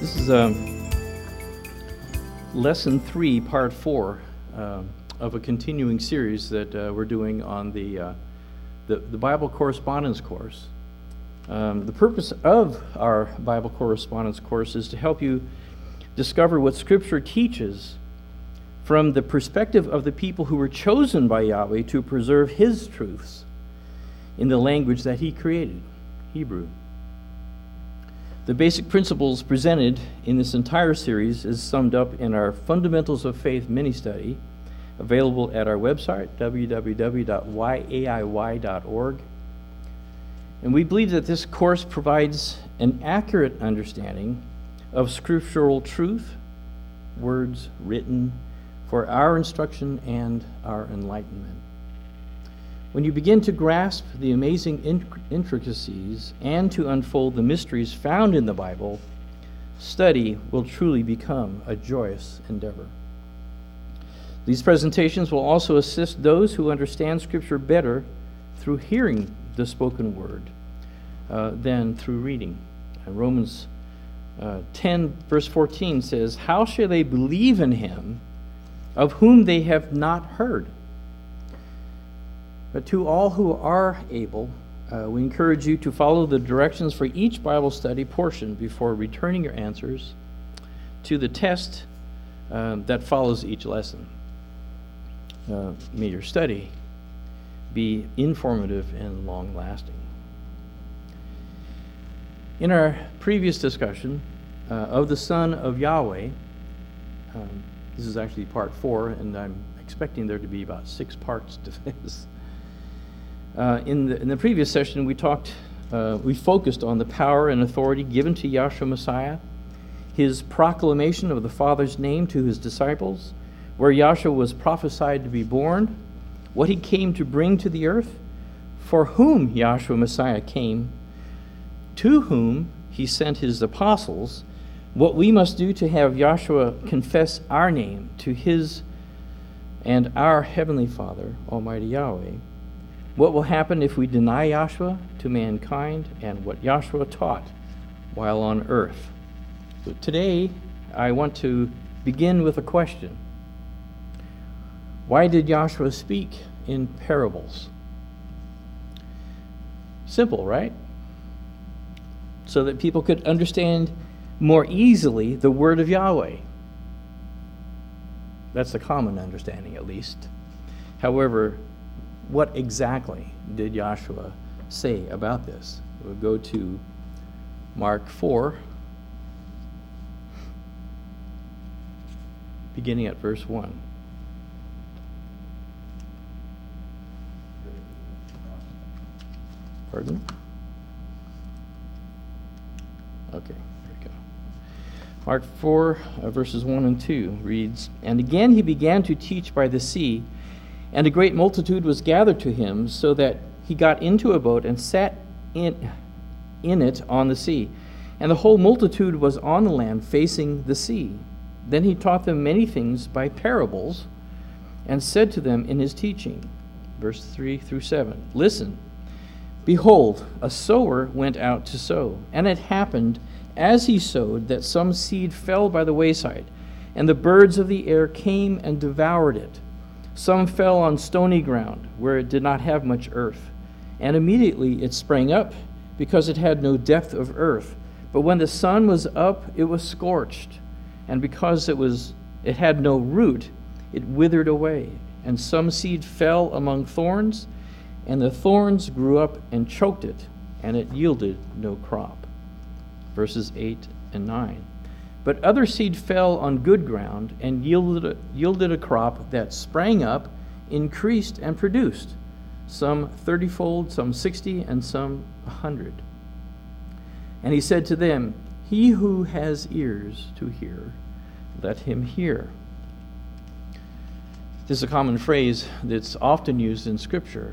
This is Lesson 3, Part 4 of a continuing series that we're doing on the Bible Correspondence Course. The purpose of our Bible Correspondence Course is to help you discover what Scripture teaches from the perspective of the people who were chosen by Yahweh to preserve His truths in the language that He created, Hebrew. The basic principles presented in this entire series is summed up in our Fundamentals of Faith mini-study, available at our website, www.yaiy.org. And we believe that this course provides an accurate understanding of scriptural truth, words written for our instruction and our enlightenment. When you begin to grasp the amazing intricacies and to unfold the mysteries found in the Bible, study will truly become a joyous endeavor. These presentations will also assist those who understand Scripture better through hearing the spoken word than through reading. Romans 10, verse 14 says, "How shall they believe in Him of whom they have not heard?" But to all who are able, we encourage you to follow the directions for each Bible study portion before returning your answers to the test that follows each lesson. May your study be informative and long-lasting. In our previous discussion of the Son of Yahweh, this is actually part 4, and I'm expecting there to be about 6 parts to this. In the previous session, we focused on the power and authority given to Yahshua Messiah, His proclamation of the Father's name to His disciples, where Yahshua was prophesied to be born, what He came to bring to the earth, for whom Yahshua Messiah came, to whom He sent His apostles, what we must do to have Yahshua confess our name to His and our Heavenly Father, Almighty Yahweh, what will happen if we deny Yahshua to mankind, and what Yahshua taught while on earth. So today, I want to begin with a question. Why did Yahshua speak in parables? Simple, right? So that people could understand more easily the word of Yahweh. That's the common understanding, at least. However, what exactly did Yahshua say about this? We'll go to Mark 4, beginning at verse 1. Pardon? Okay, there we go. Mark 4, verses 1 and 2 reads, "And again He began to teach by the sea, and a great multitude was gathered to Him, so that He got into a boat and sat in it on the sea. And the whole multitude was on the land facing the sea. Then He taught them many things by parables, and said to them in His teaching," verse 3 through 7, "Listen, behold, a sower went out to sow. And it happened, as he sowed, that some seed fell by the wayside, and the birds of the air came and devoured it. Some fell on stony ground, where it did not have much earth. And immediately it sprang up, because it had no depth of earth. But when the sun was up, it was scorched. And because it had no root, it withered away. And some seed fell among thorns, and the thorns grew up and choked it, and it yielded no crop." Verses 8 and 9. "But other seed fell on good ground, and yielded a crop that sprang up, increased, and produced, some 30-fold, some 60, and some 100. And He said to them, He who has ears to hear, let him hear." This is a common phrase that's often used in Scripture,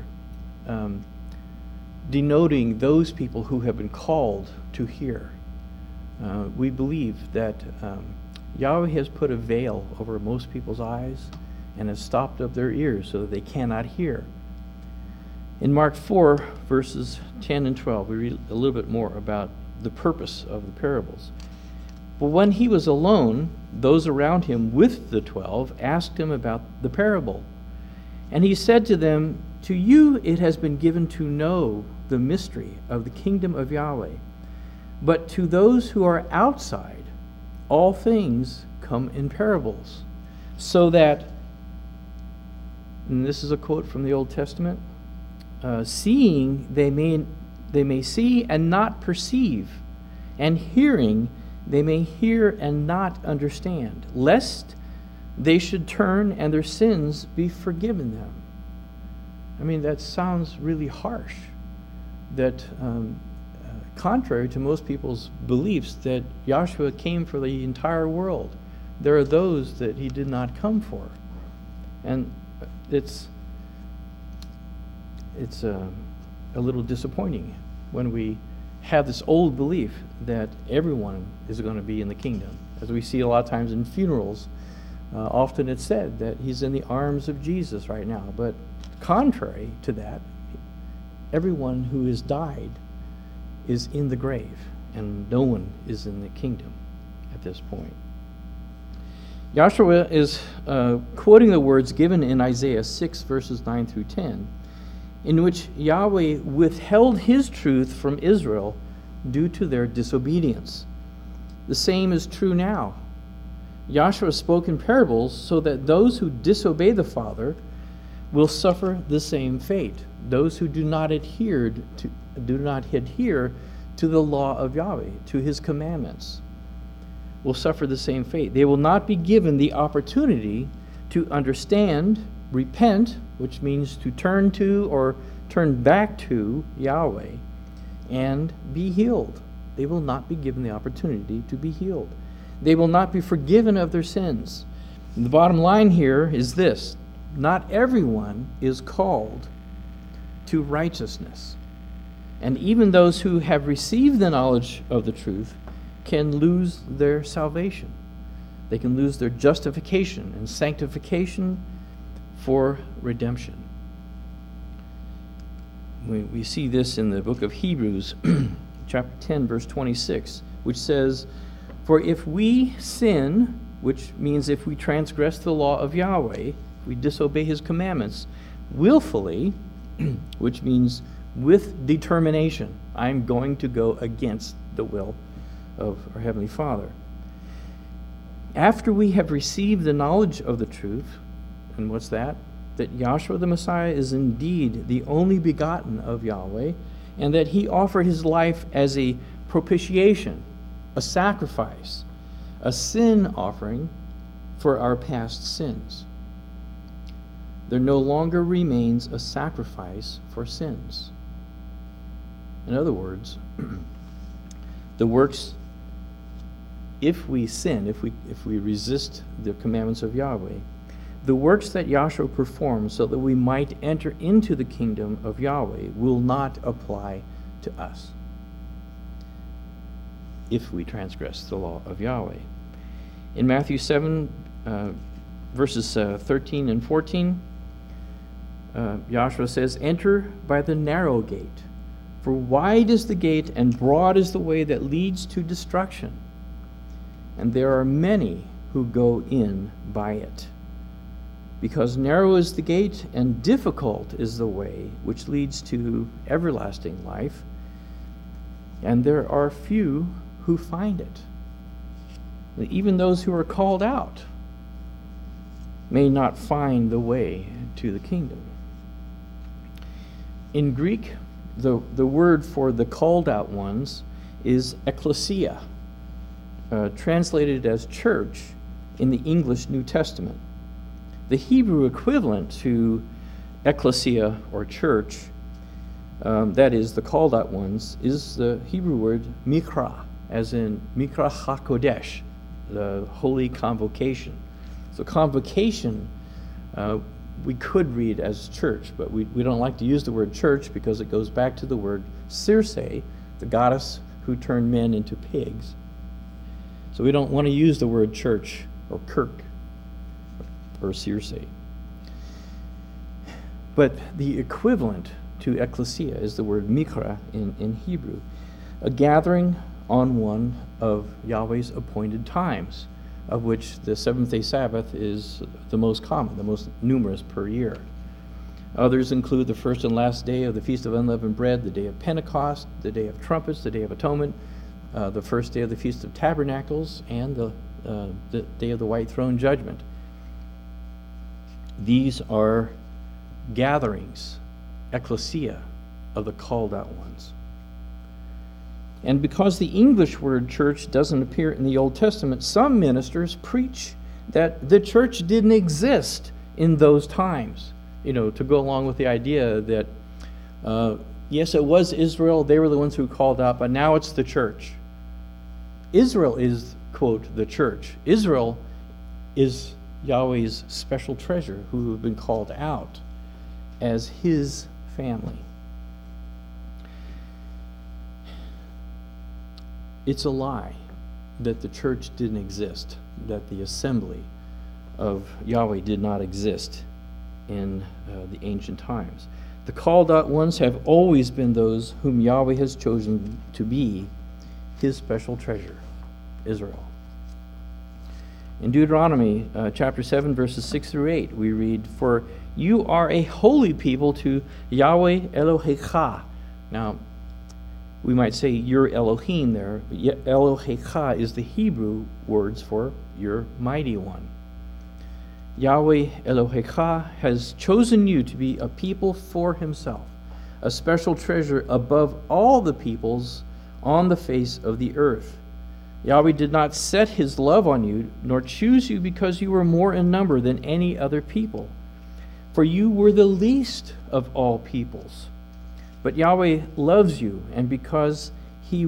denoting those people who have been called to hear. We believe that Yahweh has put a veil over most people's eyes and has stopped up their ears so that they cannot hear. In Mark 4, verses 10 and 12, we read a little bit more about the purpose of the parables. But when he was alone, those around him with the 12 asked him about the parable. And he said to them, "To you it has been given to know the mystery of the kingdom of Yahweh. But to those who are outside, all things come in parables, so that," and this is a quote from the Old Testament, "seeing they may see and not perceive, and hearing they may hear and not understand, lest they should turn and their sins be forgiven them." I mean, that sounds really harsh. That contrary to most people's beliefs that Yahshua came for the entire world, there are those that he did not come for. And it's a little disappointing when we have this old belief that everyone is going to be in the kingdom. As we see a lot of times in funerals, often it's said that he's in the arms of Jesus right now. But contrary to that, everyone who has died is in the grave, and no one is in the kingdom at this point. Yahshua is quoting the words given in Isaiah 6, verses 9 through 10, in which Yahweh withheld his truth from Israel due to their disobedience. The same is true now. Yahshua spoke in parables so that those who disobey the Father will suffer the same fate. Those who do not adhere to the law of Yahweh, to his commandments, will suffer the same fate. They will not be given the opportunity to understand, repent, which means to turn to or turn back to Yahweh, and be healed. They will not be given the opportunity to be healed. They will not be forgiven of their sins. And the bottom line here is this: not everyone is called to righteousness. And even those who have received the knowledge of the truth can lose their salvation. They can lose their justification and sanctification for redemption. We see this in the book of Hebrews, chapter 10, verse 26, which says, "For if we sin," which means if we transgress the law of Yahweh, we disobey his commandments, "willfully," which means with determination, I'm going to go against the will of our Heavenly Father. After we have received the knowledge of the truth, and what's that? That Yahshua the Messiah is indeed the only begotten of Yahweh, and that he offered his life as a propitiation, a sacrifice, a sin offering for our past sins. There no longer remains a sacrifice for sins. In other words, the works, if we sin, if we resist the commandments of Yahweh, the works that Yahshua performed so that we might enter into the kingdom of Yahweh will not apply to us if we transgress the law of Yahweh. In Matthew 7, verses 13 and 14, Yahshua says, "Enter by the narrow gate, for wide is the gate and broad is the way that leads to destruction, and there are many who go in by it. Because narrow is the gate and difficult is the way which leads to everlasting life, and there are few who find it." Even those who are called out may not find the way to the kingdom. In Greek, the word for the called out ones is ekklesia, translated as church in the English New Testament. The Hebrew equivalent to ekklesia or church, that is the called out ones, is the Hebrew word mikra, as in Mikra HaKodesh, the holy convocation. So convocation, we could read as church, but we don't like to use the word church because it goes back to the word Circe, the goddess who turned men into pigs. So we don't want to use the word church or kirk or Circe. But the equivalent to ecclesia is the word mikra in Hebrew, a gathering on one of Yahweh's appointed times, of which the seventh-day Sabbath is the most common, the most numerous per year. Others include the first and last day of the Feast of Unleavened Bread, the day of Pentecost, the day of trumpets, the day of atonement, the first day of the Feast of Tabernacles, and the day of the White Throne Judgment. These are gatherings, ecclesia, of the called out ones. And because the English word church doesn't appear in the Old Testament, some ministers preach that the church didn't exist in those times. To go along with the idea that, yes, it was Israel, they were the ones who called out, but now it's the church. Israel is, quote, the church. Israel is Yahweh's special treasure who have been called out as his family. It's a lie that the church didn't exist, that the assembly of Yahweh did not exist in the ancient times. The called out ones have always been those whom Yahweh has chosen to be his special treasure, Israel. In Deuteronomy chapter 7, verses 6 through 8, we read, "For you are a holy people to Yahweh Elohecha." Now, we might say your Elohim there, but Elohecha is the Hebrew words for your mighty one. Yahweh Elohecha has chosen you to be a people for himself, a special treasure above all the peoples on the face of the earth. Yahweh did not set his love on you, nor choose you because you were more in number than any other people. For you were the least of all peoples. But Yahweh loves you, and because he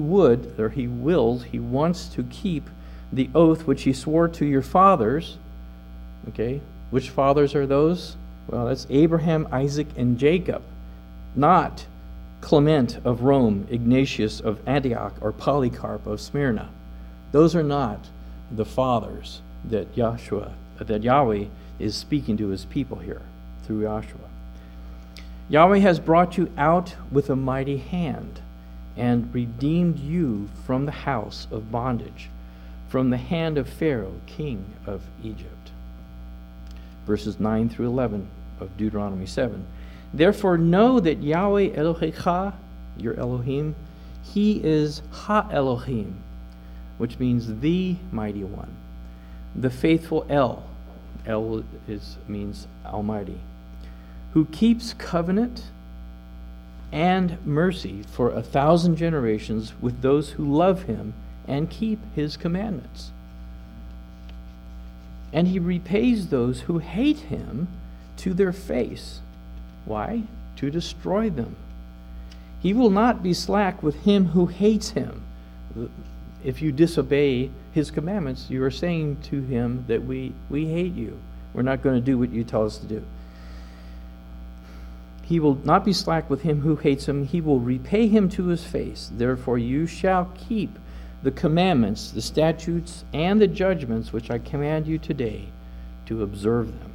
wants to keep the oath which he swore to your fathers. Okay, which fathers are those? Well, that's Abraham, Isaac, and Jacob, not Clement of Rome, Ignatius of Antioch, or Polycarp of Smyrna. Those are not the fathers that Yahweh is speaking to his people here through Joshua. Yahweh has brought you out with a mighty hand and redeemed you from the house of bondage, from the hand of Pharaoh, king of Egypt. Verses 9 through 11 of Deuteronomy 7. Therefore know that Yahweh Elohecha, your Elohim, he is Ha-Elohim, which means the mighty one, the faithful El. El means Almighty, who keeps covenant and mercy for 1,000 generations with those who love him and keep his commandments. And he repays those who hate him to their face. Why? To destroy them. He will not be slack with him who hates him. If you disobey his commandments, you are saying to him that we hate you. We're not going to do what you tell us to do. He will not be slack with him who hates him. He will repay him to his face. Therefore you shall keep the commandments, the statutes, and the judgments which I command you today to observe them.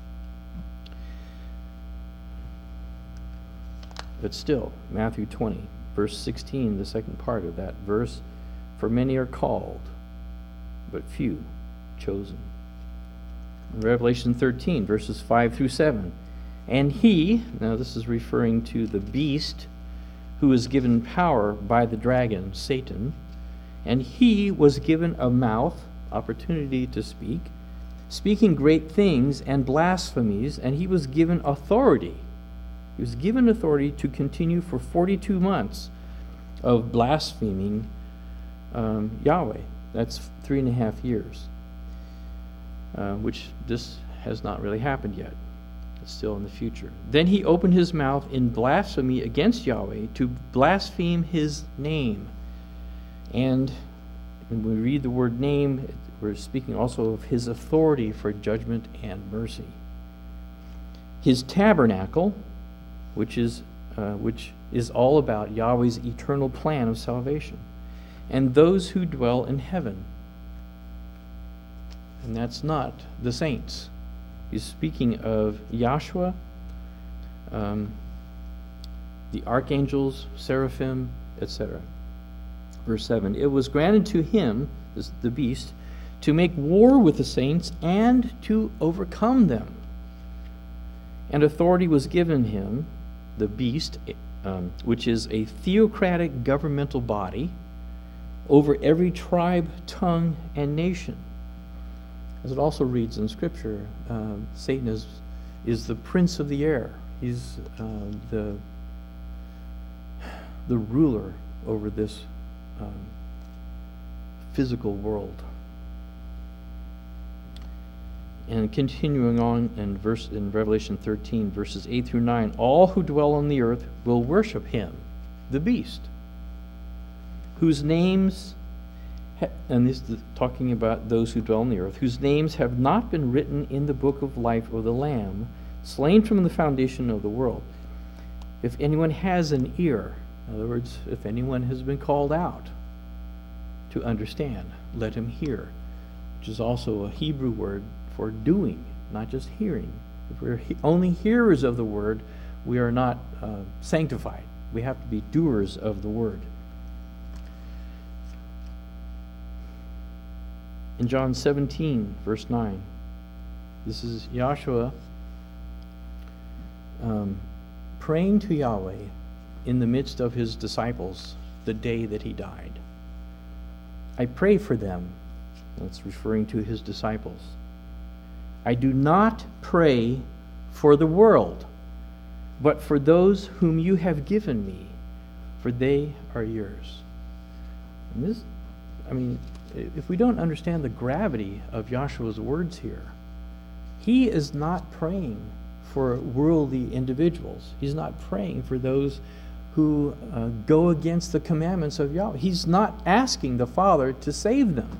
But still, Matthew 20, verse 16, the second part of that verse, for many are called, but few chosen. In Revelation 13, verses 5 through 7, and he, now this is referring to the beast who was given power by the dragon, Satan, and he was given a mouth, opportunity to speak, speaking great things and blasphemies, and he was given authority. He was given authority to continue for 42 months of blaspheming Yahweh. That's 3.5 years, which this has not really happened yet. It's still in the future. Then he opened his mouth in blasphemy against Yahweh to blaspheme his name. And when we read the word name, we're speaking also of his authority for judgment and mercy. His tabernacle, which is all about Yahweh's eternal plan of salvation, and those who dwell in heaven. And that's not the saints. He's speaking of Yahshua, the archangels, seraphim, etc. Verse 7, it was granted to him, the beast, to make war with the saints and to overcome them. And authority was given him, the beast, which is a theocratic governmental body, over every tribe, tongue, and nation. As it also reads in Scripture, Satan is the prince of the air. He's the ruler over this physical world. And continuing on in Revelation 13, verses 8 through 9, all who dwell on the earth will worship him, the beast, whose names, and this is talking about those who dwell on the earth, whose names have not been written in the book of life of the Lamb, slain from the foundation of the world. If anyone has an ear, in other words, if anyone has been called out to understand, let him hear, which is also a Hebrew word for doing, not just hearing. If we're only hearers of the word, we are not sanctified. We have to be doers of the word. In John 17, verse 9, this is Yahshua praying to Yahweh in the midst of his disciples the day that he died. I pray for them. That's referring to his disciples. I do not pray for the world, but for those whom you have given me, for they are yours. And this, if we don't understand the gravity of Yahshua's words here, he is not praying for worldly individuals. He's not praying for those who go against the commandments of Yahweh. He's not asking the Father to save them.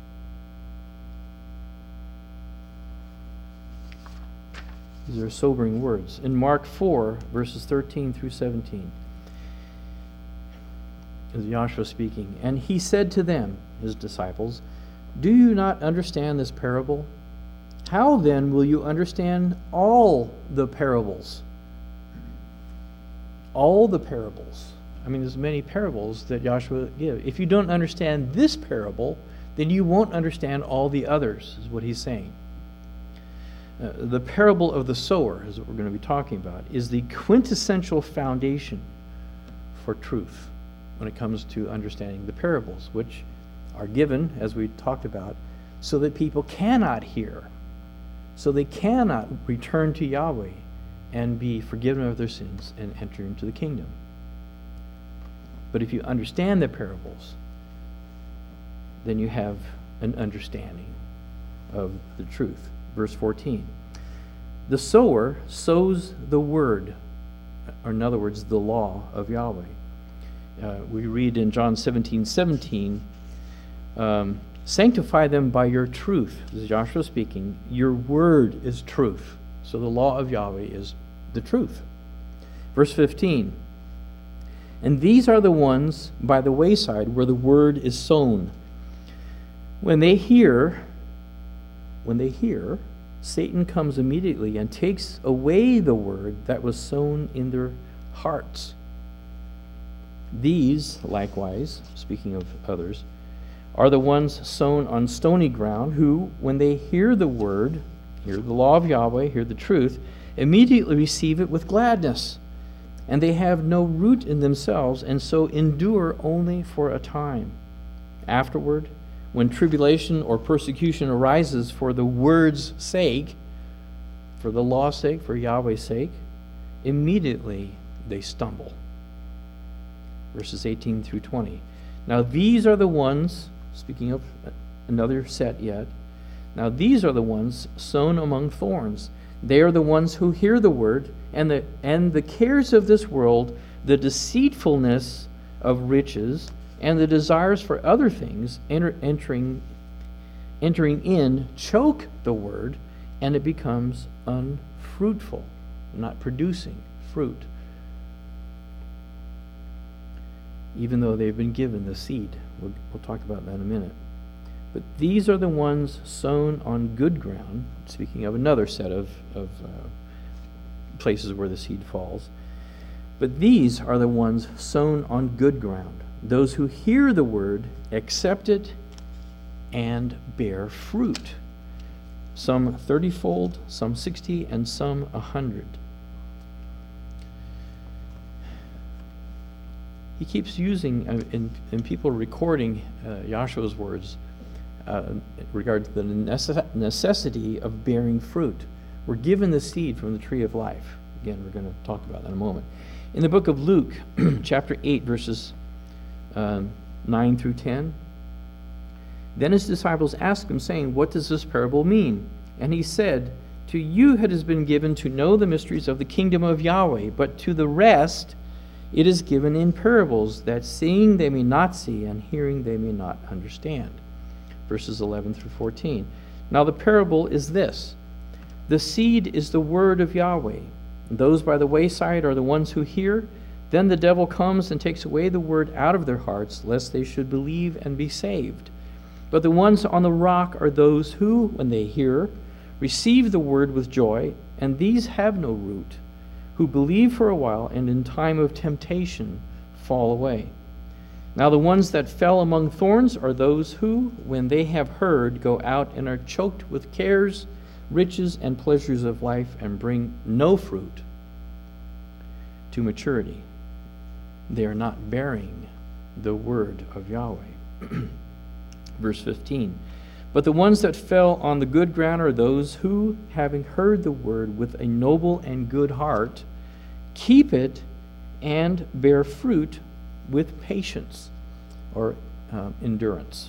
These are sobering words. In Mark 4, verses 13 through 17, is Yahshua speaking. And he said to them, his disciples, do you not understand this parable? How then will you understand all the parables? All the parables. There's many parables that Yahshua gives. If you don't understand this parable, then you won't understand all the others, is what he's saying. The parable of the sower, is what we're going to be talking about, is the quintessential foundation for truth when it comes to understanding the parables, which are given, as we talked about, so that people cannot hear, so they cannot return to Yahweh and be forgiven of their sins and enter into the kingdom. But if you understand the parables, then you have an understanding of the truth. Verse 14, the sower sows the word, or in other words, the law of Yahweh. We read in John 17:17, sanctify them by your truth. This is Joshua speaking. Your word is truth. So the law of Yahweh is the truth. Verse 15, and these are the ones by the wayside where the word is sown. When they hear, Satan comes immediately and takes away the word that was sown in their hearts. These, likewise, speaking of others, are the ones sown on stony ground, who, when they hear the word, hear the law of Yahweh, hear the truth, immediately receive it with gladness. And they have no root in themselves, and so endure only for a time. Afterward, when tribulation or persecution arises for the word's sake, for the law's sake, for Yahweh's sake, immediately they stumble. Verses 18 through 20. Now these are the ones, speaking of another set yet, now these are the ones sown among thorns. They are the ones who hear the word, and the cares of this world, the deceitfulness of riches, and the desires for other things entering in choke the word, and it becomes unfruitful, not producing fruit, even though they've been given the seed. We'll talk about that in a minute. But these are the ones sown on good ground, speaking of another set of places where the seed falls. But these are the ones sown on good ground, those who hear the word, accept it, and bear fruit. Some 30-fold, some 60, and some 100. He keeps using, in people recording Yahshua's words, regarding the necessity of bearing fruit. We're given the seed from the tree of life. Again, we're going to talk about that in a moment. In the book of Luke, chapter 8, verses 9 through 10, then his disciples asked him, saying, "What does this parable mean?" And he said, "To you it has been given to know the mysteries of the kingdom of Yahweh, but to the rest it is given in parables, that seeing they may not see, and hearing they may not understand." Verses 11 through 14. Now the parable is this: the seed is the word of Yahweh. Those by the wayside are the ones who hear. Then the devil comes and takes away the word out of their hearts, lest they should believe and be saved. But the ones on the rock are those who, when they hear, receive the word with joy, and these have no root, who believe for a while, and in time of temptation fall away. Now the ones that fell among thorns are those who, when they have heard, go out and are choked with cares, riches, and pleasures of life, and bring no fruit to maturity. They are not bearing the word of Yahweh. Verse 15. But the ones that fell on the good ground are those who, having heard the word with a noble and good heart, keep it and bear fruit with patience or endurance.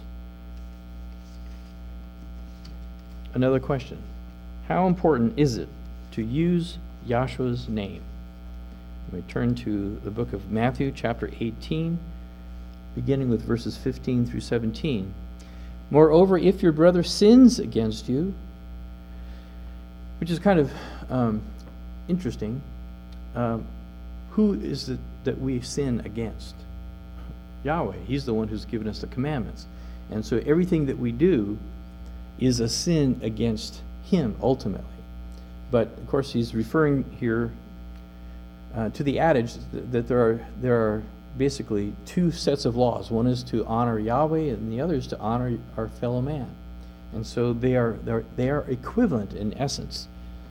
Another question: how important is it to use Yahshua's name? We turn to the book of Matthew, chapter 18, beginning with verses 15 through 17. Moreover, if your brother sins against you, which is kind of interesting, who is it that we sin against? Yahweh. He's the one who's given us the commandments. And so everything that we do is a sin against him, ultimately. But, of course, he's referring here to the adage that there are basically two sets of laws. One is to honor Yahweh, and the other is to honor our fellow man. And so they are equivalent in essence.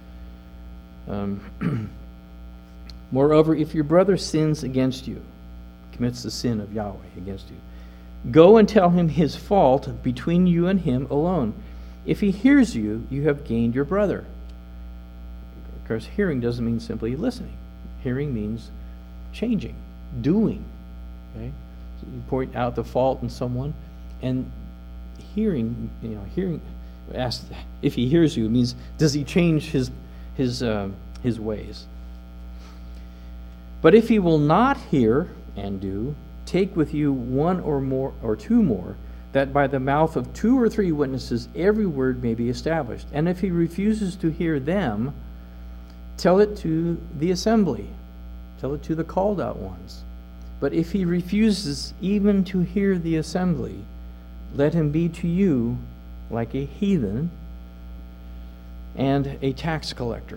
Moreover, if your brother sins against you, commits the sin of Yahweh against you, go and tell him his fault between you and him alone. If he hears you, you have gained your brother. Of course, hearing doesn't mean simply listening. Hearing means changing, doing. Okay? So you point out the fault in someone, and hearing, ask if he hears you means, does he change his ways? But if he will not hear and do, take with you one or more or two more, that by the mouth of 2 or 3 witnesses every word may be established. And if he refuses to hear them, tell it to the assembly, tell it to the called out ones. But if he refuses even to hear the assembly, let him be to you like a heathen and a tax collector.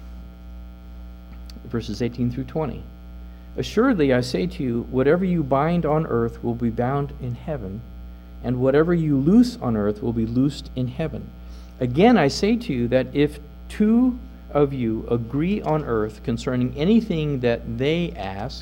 Verses 18 through 20. Assuredly, I say to you, whatever you bind on earth will be bound in heaven, and whatever you loose on earth will be loosed in heaven. Again, I say to you that if 2 of you agree on earth concerning anything that they ask,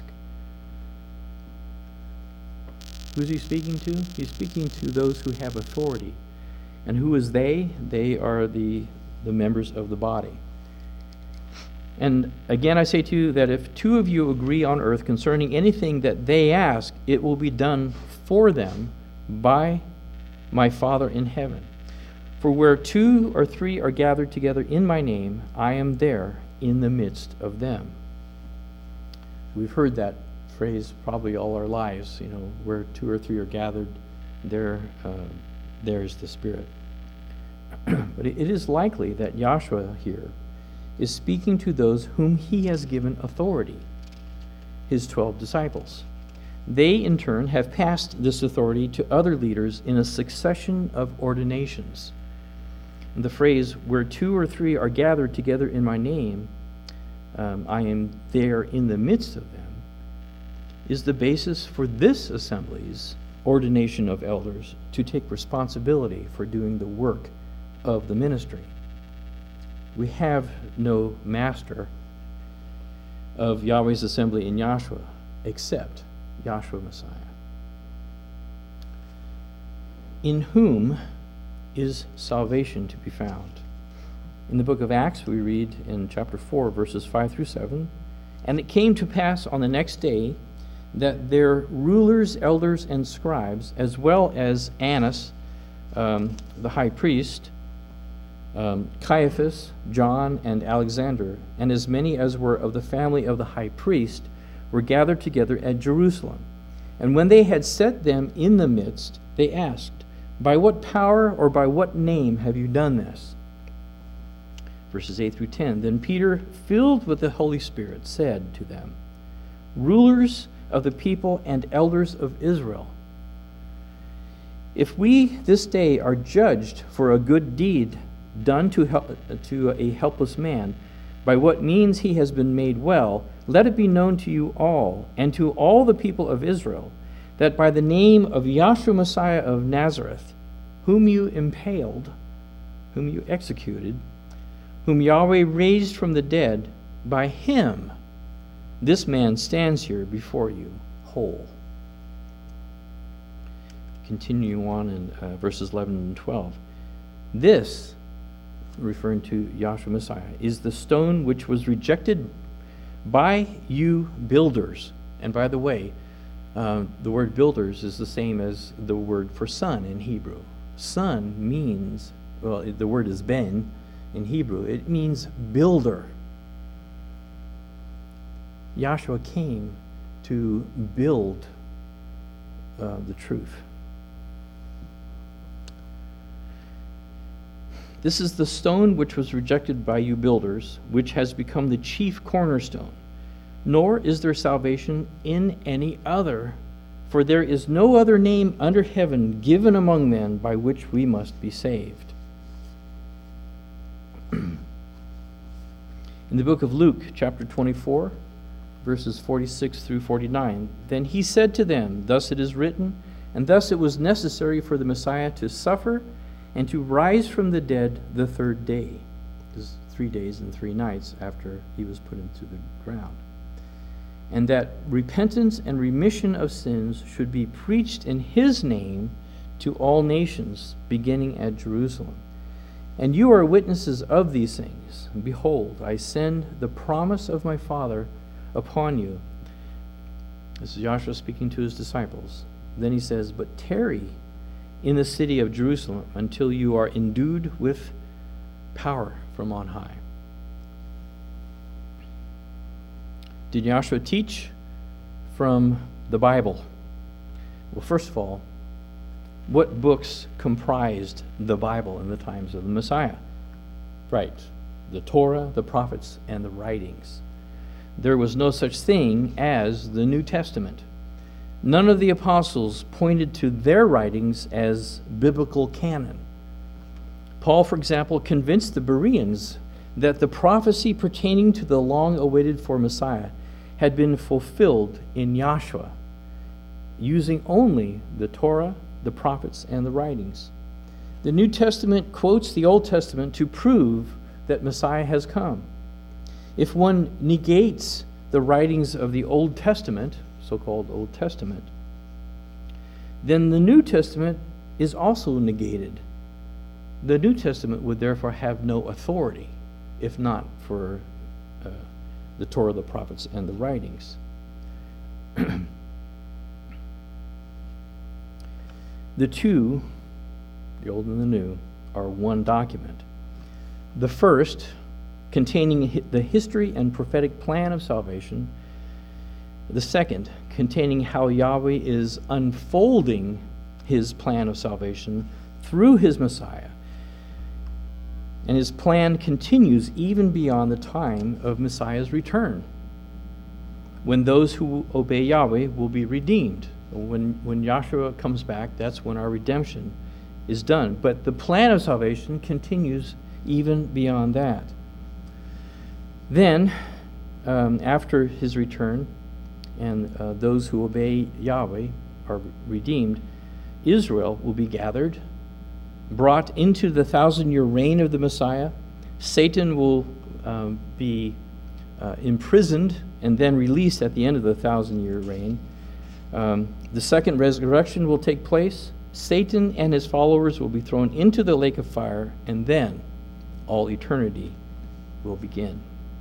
who's he speaking to? He's speaking to those who have authority. And who is they? They are the members of the body. And again, I say to you that if 2 of you agree on earth concerning anything that they ask, it will be done for them by my Father in heaven. For where 2 or 3 are gathered together in my name, I am there in the midst of them. We've heard that phrase probably all our lives, where 2 or 3 are gathered, there's the Spirit. But it is likely that Yahshua here is speaking to those whom he has given authority, his 12 disciples. They, in turn, have passed this authority to other leaders in a succession of ordinations. And the phrase, where 2 or 3 are gathered together in my name, I am there in the midst of them, is the basis for this assembly's ordination of elders to take responsibility for doing the work of the ministry. We have no master of Yahweh's assembly in Yahshua except Yahshua Messiah, in whom is salvation to be found. In the book of Acts, we read in chapter 4, verses 5 through 7, "And it came to pass on the next day that their rulers, elders, and scribes, as well as Annas, the high priest, Caiaphas, John, and Alexander, and as many as were of the family of the high priest, were gathered together at Jerusalem. And when they had set them in the midst, they asked, 'By what power or by what name have you done this?' Verses 8 through 10, "Then Peter, filled with the Holy Spirit, said to them, 'Rulers of the people and elders of Israel, if we this day are judged for a good deed done to a helpless man, by what means he has been made well, let it be known to you all and to all the people of Israel, that by the name of Yahshua Messiah of Nazareth, whom you impaled, whom you executed, whom Yahweh raised from the dead, by him this man stands here before you whole.'" Continue on in verses 11 and 12. "This," referring to Yahshua Messiah, "is the stone which was rejected by you builders." And by the way, the word builders is the same as the word for son in Hebrew. Son means, well, the word is ben in Hebrew. It means builder. Yahshua came to build the truth. "This is the stone which was rejected by you builders, which has become the chief cornerstone. Nor is there salvation in any other, for there is no other name under heaven given among men by which we must be saved." In the book of Luke, chapter 24, verses 46 through 49, "Then he said to them, 'Thus it is written, and thus it was necessary for the Messiah to suffer and to rise from the dead the third day.'" This is 3 days and 3 nights after he was put into the ground. "And that repentance and remission of sins should be preached in his name to all nations, beginning at Jerusalem. And you are witnesses of these things. And behold, I send the promise of my Father upon you." This is Yahshua speaking to his disciples. Then he says, "But tarry in the city of Jerusalem until you are endued with power from on high." Did Yahshua teach from the Bible? Well, first of all, what books comprised the Bible in the times of the Messiah? Right, the Torah, the prophets, and the writings. There was no such thing as the New Testament. None of the apostles pointed to their writings as biblical canon. Paul, for example, convinced the Bereans that the prophecy pertaining to the long-awaited for Messiah had been fulfilled in Yahshua, using only the Torah, the prophets, and the writings. The New Testament quotes the Old Testament to prove that Messiah has come. If one negates the writings of the Old Testament, so-called Old Testament, then the New Testament is also negated. The New Testament would therefore have no authority, if not for the Torah, the prophets, and the writings. The two, the Old and the New, are one document. The first, containing the history and prophetic plan of salvation. The second, containing how Yahweh is unfolding his plan of salvation through his Messiah. And his plan continues even beyond the time of Messiah's return, when those who obey Yahweh will be redeemed. When Yahshua comes back, that's when our redemption is done. But the plan of salvation continues even beyond that. Then, after his return, and those who obey Yahweh are redeemed. Israel will be gathered, brought into the 1,000-year reign of the Messiah. Satan will be imprisoned and then released at the end of the 1,000-year reign. The second resurrection will take place. Satan and his followers will be thrown into the lake of fire, and then all eternity will begin.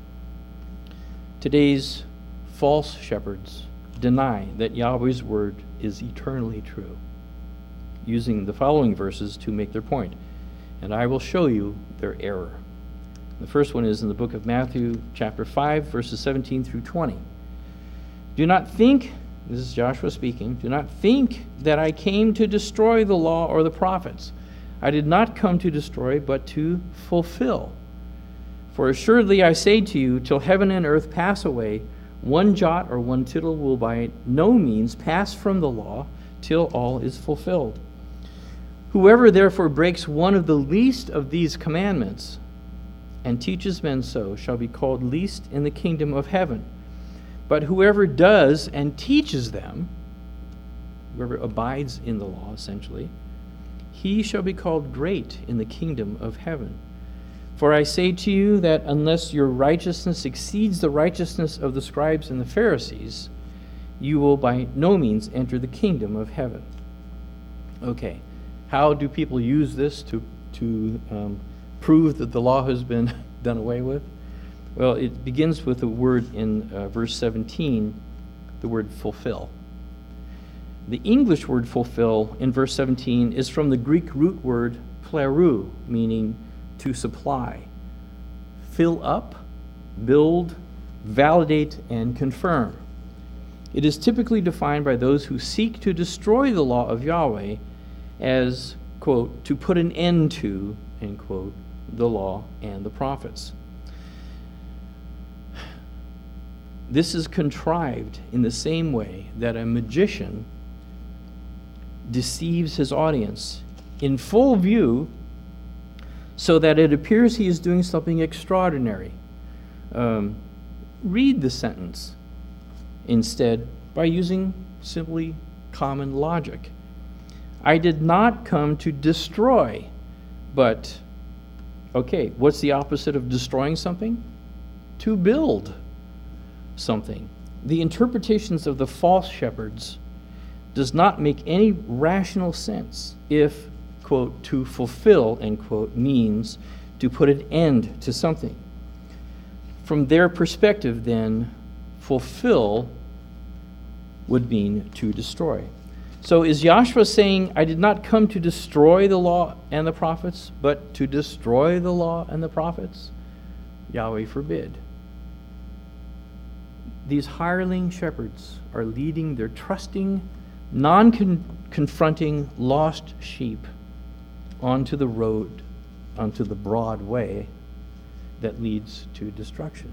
Today's false shepherds deny that Yahweh's word is eternally true, using the following verses to make their point. And I will show you their error. The first one is in the book of Matthew, chapter 5, verses 17 through 20. Do not think, this is Joshua speaking, do not think that I came to destroy the law or the prophets. I did not come to destroy, but to fulfill. For assuredly I say to you, till heaven and earth pass away, one jot or one tittle will by no means pass from the law till all is fulfilled. Whoever therefore breaks one of the least of these commandments and teaches men so shall be called least in the kingdom of heaven. But whoever does and teaches them, whoever abides in the law essentially, he shall be called great in the kingdom of heaven. For I say to you that unless your righteousness exceeds the righteousness of the scribes and the Pharisees, you will by no means enter the kingdom of heaven. Okay, how do people use this to prove that the law has been done away with? Well, it begins with a word in verse 17, the word fulfill. The English word fulfill in verse 17 is from the Greek root word plerou, meaning to supply, fill up, build, validate, and confirm. It is typically defined by those who seek to destroy the law of Yahweh as, quote, to put an end to, end quote, the law and the prophets. This is contrived in the same way that a magician deceives his audience in full view so that it appears he is doing something extraordinary. Read the sentence instead by using simply common logic. I did not come to destroy, but, okay, what's the opposite of destroying something? To build something. The interpretations of the false shepherds does not make any rational sense if, quote, to fulfill, end quote, means to put an end to something. From their perspective, then, fulfill would mean to destroy. So is Joshua saying, I did not come to destroy the law and the prophets, but to destroy the law and the prophets? Yahweh forbid. These hireling shepherds are leading their trusting, non-confronting, lost sheep onto the road, onto the broad way that leads to destruction.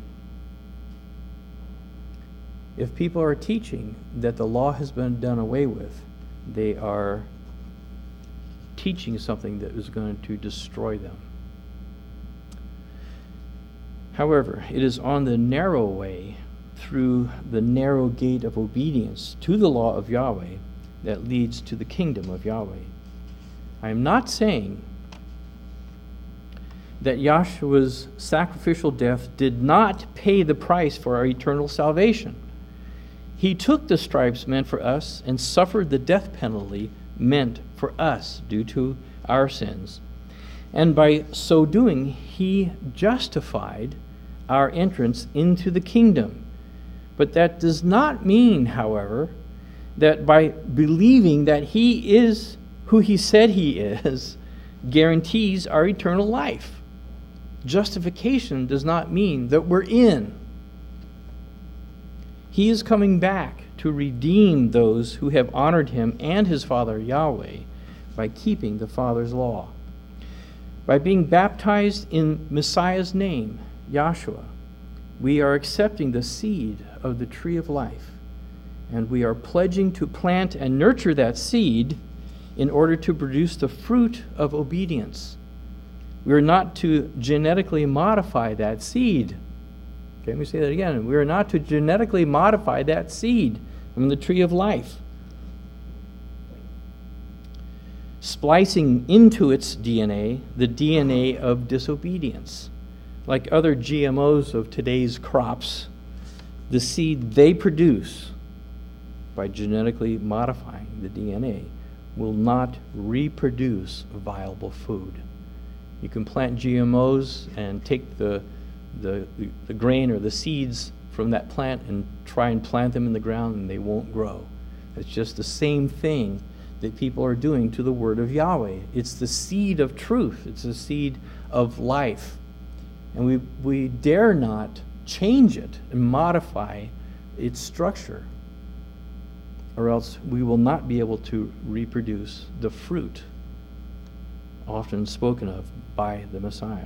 If people are teaching that the law has been done away with, they are teaching something that is going to destroy them. However, it is on the narrow way, through the narrow gate of obedience to the law of Yahweh, that leads to the kingdom of Yahweh. I am not saying that Yahshua's sacrificial death did not pay the price for our eternal salvation. He took the stripes meant for us and suffered the death penalty meant for us due to our sins. And by so doing, he justified our entrance into the kingdom. But that does not mean, however, that by believing that he is who he said he is, guarantees our eternal life. Justification does not mean that we're in. He is coming back to redeem those who have honored him and his Father Yahweh by keeping the Father's law. By being baptized in Messiah's name, Yahshua, we are accepting the seed of the tree of life, and we are pledging to plant and nurture that seed in order to produce the fruit of obedience. We are not to genetically modify that seed. Okay, let me say that again. We are not to genetically modify that seed from the tree of life, splicing into its DNA the DNA of disobedience. Like other GMOs of today's crops, the seed they produce by genetically modifying the DNA will not reproduce viable food. You can plant GMOs and take the grain or the seeds from that plant and try and plant them in the ground, and they won't grow. It's just the same thing that people are doing to the word of Yahweh. It's the seed of truth. It's the seed of life. And we dare not change it and modify its structure, or else we will not be able to reproduce the fruit often spoken of by the Messiah.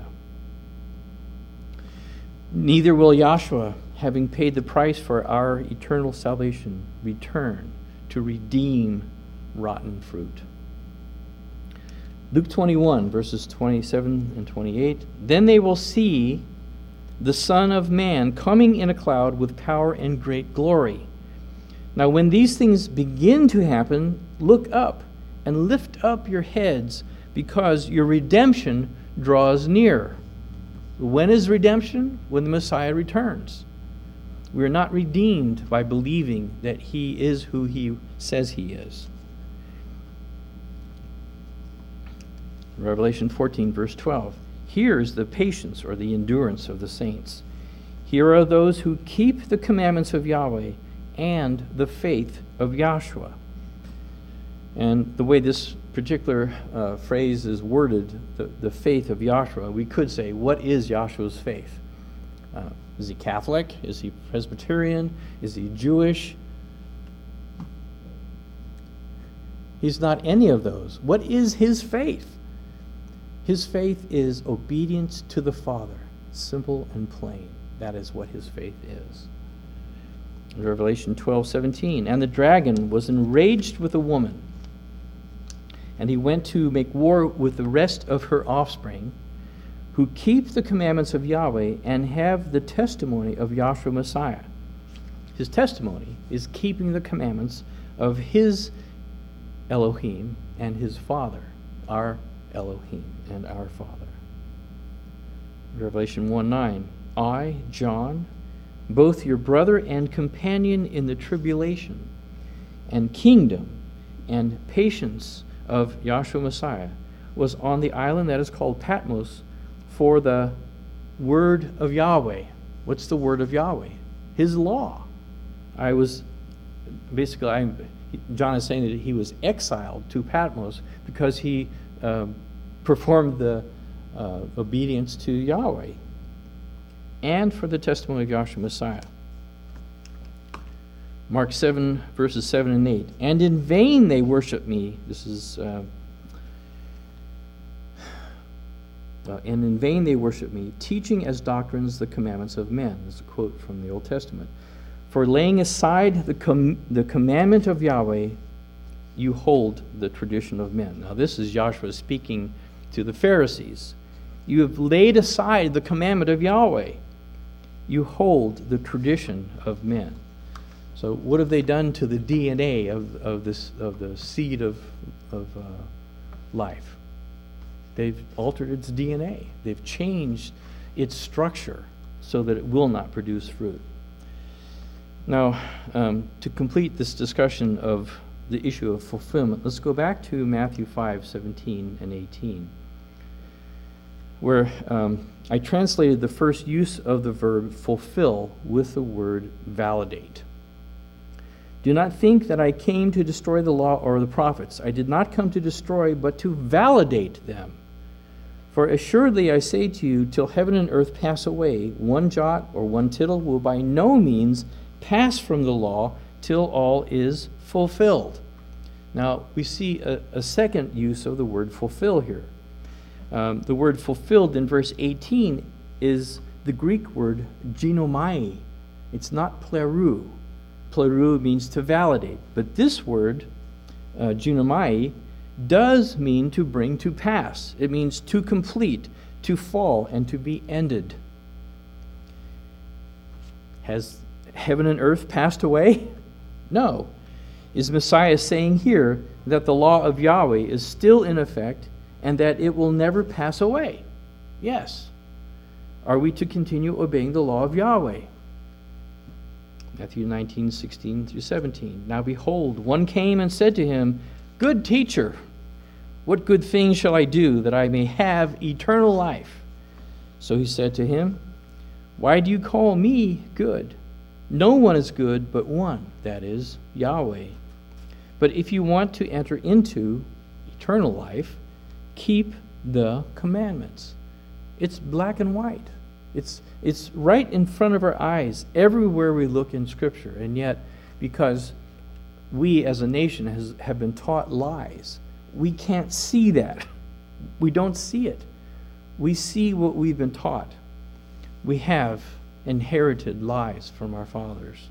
Neither will Yahshua, having paid the price for our eternal salvation, return to redeem rotten fruit. Luke 21, verses 27 and 28. Then they will see the Son of Man coming in a cloud with power and great glory. Now when these things begin to happen, look up and lift up your heads, because your redemption draws near. When is redemption? When the Messiah returns. We are not redeemed by believing that he is who he says he is. Revelation 14, verse 12. Here is the patience or the endurance of the saints. Here are those who keep the commandments of Yahweh and the faith of Yahshua. And the way this particular phrase is worded, the faith of Yahshua, we could say, what is Yahshua's faith? Is he Catholic? Is he Presbyterian? Is he Jewish? He's not any of those. What is his faith? His faith is obedience to the Father, simple and plain. That is what his faith is. Revelation 12:17. And the dragon was enraged with the woman, and he went to make war with the rest of her offspring, who keep the commandments of Yahweh and have the testimony of Yahshua Messiah. His testimony is keeping the commandments of his Elohim and his Father, our Elohim and our Father. Revelation 1:9. I, John, both your brother and companion in the tribulation and kingdom and patience of Yahshua Messiah, was on the island that is called Patmos for the word of Yahweh. What's the word of Yahweh? His law. John is saying that he was exiled to Patmos because he performed the obedience to Yahweh, and for the testimony of Yahshua Messiah. Mark 7, verses 7 and 8. And in vain they worship me. This is, and in vain they worship me, teaching as doctrines the commandments of men. This is a quote from the Old Testament. For laying aside the commandment of Yahweh, you hold the tradition of men. Now this is Yahshua speaking to the Pharisees. You have laid aside the commandment of Yahweh. You hold the tradition of men. So what have they done to the DNA of the seed of life? They've altered its DNA. They've changed its structure so that it will not produce fruit. Now, to complete this discussion of the issue of fulfillment, let's go back to Matthew 5:17 and 18, where I translated the first use of the verb fulfill with the word validate. Do not think that I came to destroy the law or the prophets. I did not come to destroy, but to validate them. For assuredly I say to you, till heaven and earth pass away, one jot or one tittle will by no means pass from the law till all is fulfilled. Now, we see a second use of the word fulfill here. The word fulfilled in verse 18 is the Greek word ginomai. It's not plerou. Plerou means to validate. But this word, ginomai, does mean to bring to pass. It means to complete, to fall, and to be ended. Has heaven and earth passed away? No. Is Messiah saying here that the law of Yahweh is still in effect and that it will never pass away? Yes. Are we to continue obeying the law of Yahweh? Matthew 19:16-17. Now behold, one came and said to him, Good teacher, what good thing shall I do that I may have eternal life? So he said to him, Why do you call me good? No one is good but one, that is, Yahweh. But if you want to enter into eternal life, keep the commandments. It's black and white. It's right in front of our eyes everywhere we look in Scripture. And yet, because we as a nation have been taught lies, we can't see that. We don't see it. We see what we've been taught. We have inherited lies from our fathers.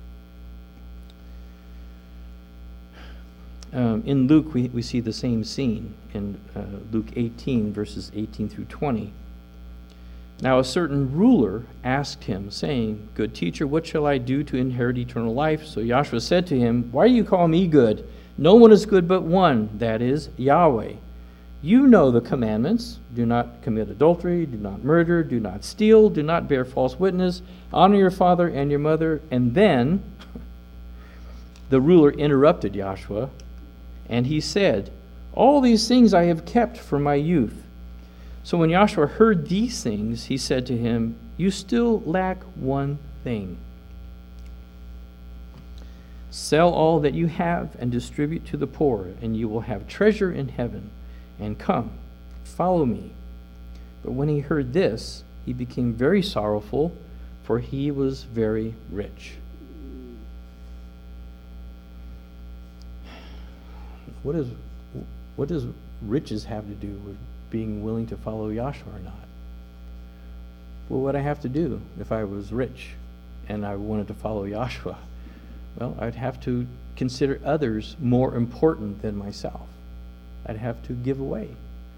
In Luke, we see the same scene in Luke 18, verses 18 through 20. Now a certain ruler asked him, saying, Good teacher, what shall I do to inherit eternal life? So Yahshua said to him, Why do you call me good? No one is good but one, that is, Yahweh. You know the commandments. Do not commit adultery, do not murder, do not steal, do not bear false witness, honor your father and your mother. And then the ruler interrupted Yahshua, and he said, All these things I have kept from my youth. So when Yahshua heard these things, he said to him, You still lack one thing. Sell all that you have and distribute to the poor, and you will have treasure in heaven. And come, follow me. But when he heard this, he became very sorrowful, for he was very rich. What does riches have to do with being willing to follow Yahshua or not? Well, what I have to do if I was rich and I wanted to follow Yahshua? Well, I'd have to consider others more important than myself. I'd have to give away.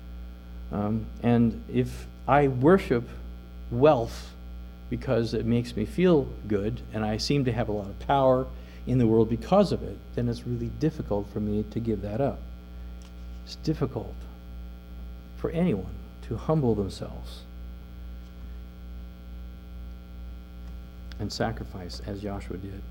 And if I worship wealth because it makes me feel good and I seem to have a lot of power in the world because of it, then it's really difficult for me to give that up. It's difficult for anyone to humble themselves and sacrifice as Yahshua did.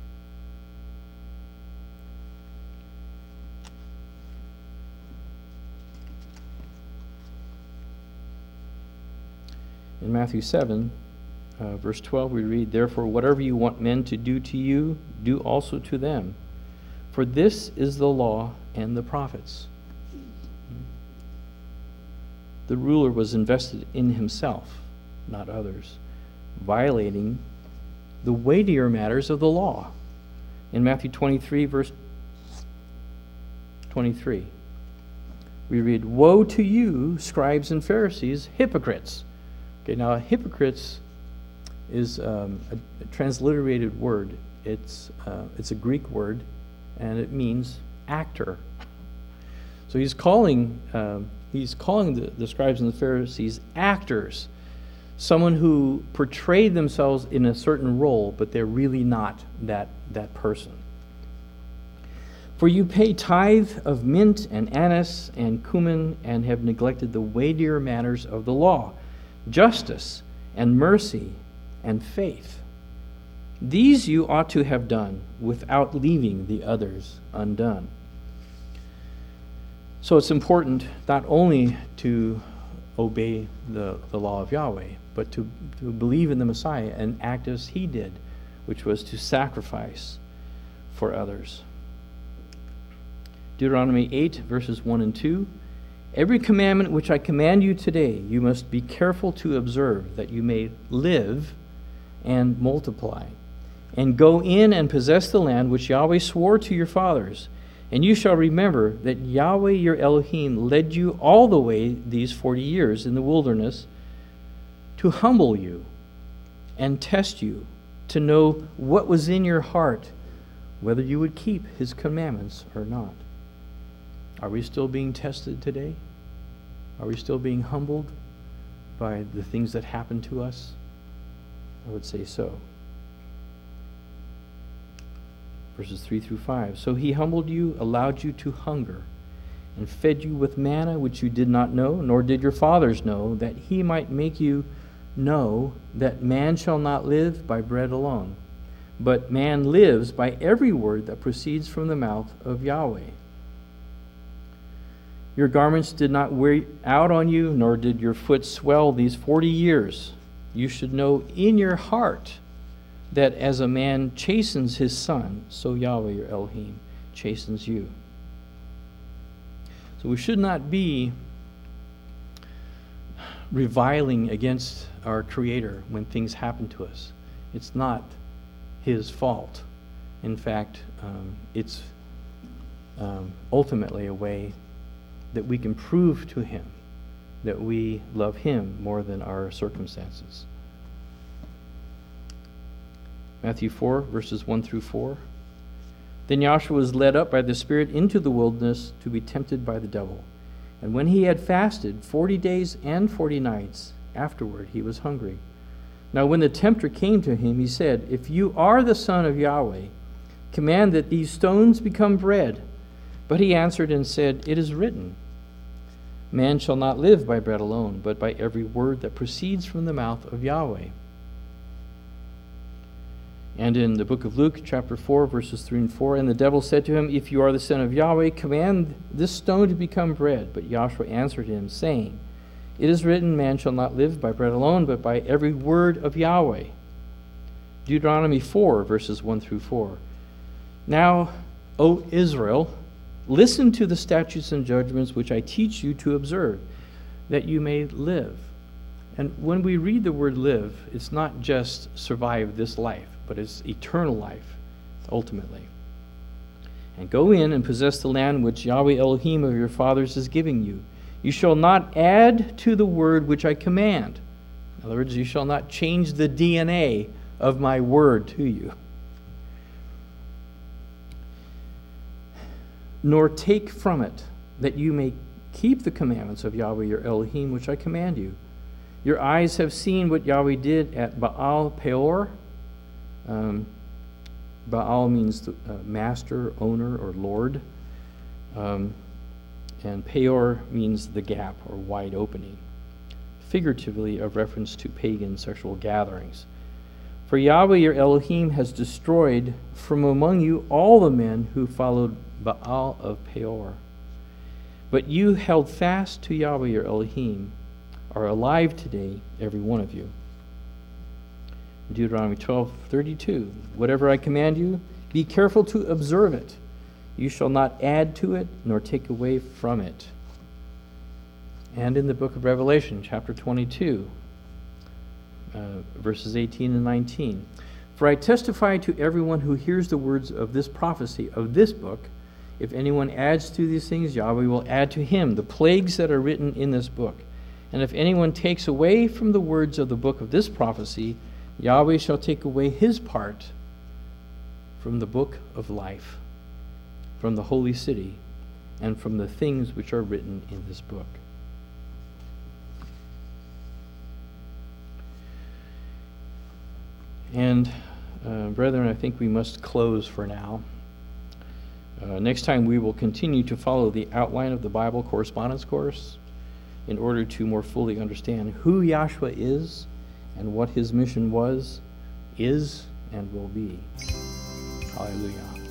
In Matthew 7, verse 12, we read, Therefore, whatever you want men to do to you, do also to them. For this is the law and the prophets. The ruler was invested in himself, not others, violating the weightier matters of the law. In Matthew 23, verse 23, we read, Woe to you, scribes and Pharisees, hypocrites! Okay, now hypocrites is a transliterated word. It's a Greek word, and it means actor. So he's calling the scribes and the Pharisees actors, someone who portrayed themselves in a certain role, but they're really not that person. For you pay tithe of mint and anise and cumin, and have neglected the weightier matters of the law, justice and mercy and faith. These you ought to have done without leaving the others undone. So it's important not only to obey the law of Yahweh, but to believe in the Messiah and act as he did, which was to sacrifice for others. Deuteronomy 8, verses 1 and 2. Every commandment which I command you today, you must be careful to observe, that you may live and multiply, and go in and possess the land which Yahweh swore to your fathers. And you shall remember that Yahweh your Elohim led you all the way these 40 years in the wilderness to humble you and test you, to know what was in your heart, whether you would keep his commandments or not. Are we still being tested today? Are we still being humbled by the things that happen to us? I would say so. verses 3 through 5. So he humbled you, allowed you to hunger, and fed you with manna which you did not know, nor did your fathers know, that he might make you know that man shall not live by bread alone, but man lives by every word that proceeds from the mouth of Yahweh. Your garments did not wear out on you, nor did your foot swell these 40 years. You should know in your heart that as a man chastens his son, so Yahweh your Elohim chastens you. So we should not be reviling against our Creator when things happen to us. It's not his fault. In fact, it's ultimately a way that we can prove to him that we love him more than our circumstances. Matthew 4, verses 1 through 4. Then Joshua was led up by the Spirit into the wilderness to be tempted by the devil. And when he had fasted 40 days and 40 nights, afterward he was hungry. Now when the tempter came to him, he said, If you are the Son of Yahweh, command that these stones become bread. But he answered and said, It is written, Man shall not live by bread alone, but by every word that proceeds from the mouth of Yahweh. And in the book of Luke, chapter 4, verses 3 and 4, And the devil said to him, If you are the Son of Yahweh, command this stone to become bread. But Joshua answered him, saying, It is written, Man shall not live by bread alone, but by every word of Yahweh. Deuteronomy 4, verses 1 through 4. Now, O Israel, listen to the statutes and judgments which I teach you to observe, that you may live. And when we read the word live, it's not just survive this life, but it's eternal life, ultimately. And go in and possess the land which Yahweh Elohim of your fathers is giving you. You shall not add to the word which I command. In other words, you shall not change the DNA of my word to you. Nor take from it, that you may keep the commandments of Yahweh your Elohim, which I command you. Your eyes have seen what Yahweh did at Baal Peor. Baal means master, owner, or lord. And Peor means the gap or wide opening, figuratively a reference to pagan sexual gatherings. For Yahweh your Elohim has destroyed from among you all the men who followed Baal of Peor. But you held fast to Yahweh your Elohim, are alive today, every one of you. Deuteronomy 12:32. Whatever I command you, be careful to observe it. You shall not add to it, nor take away from it. And in the book of Revelation, chapter 22, verses 18 and 19. For I testify to everyone who hears the words of this prophecy of this book, if anyone adds to these things, Yahweh will add to him the plagues that are written in this book. And if anyone takes away from the words of the book of this prophecy, Yahweh shall take away his part from the book of life, from the holy city, and from the things which are written in this book. And, brethren, I think we must close for now. Next time we will continue to follow the outline of the Bible correspondence course in order to more fully understand who Yahshua is and what his mission was, is, and will be. Hallelujah.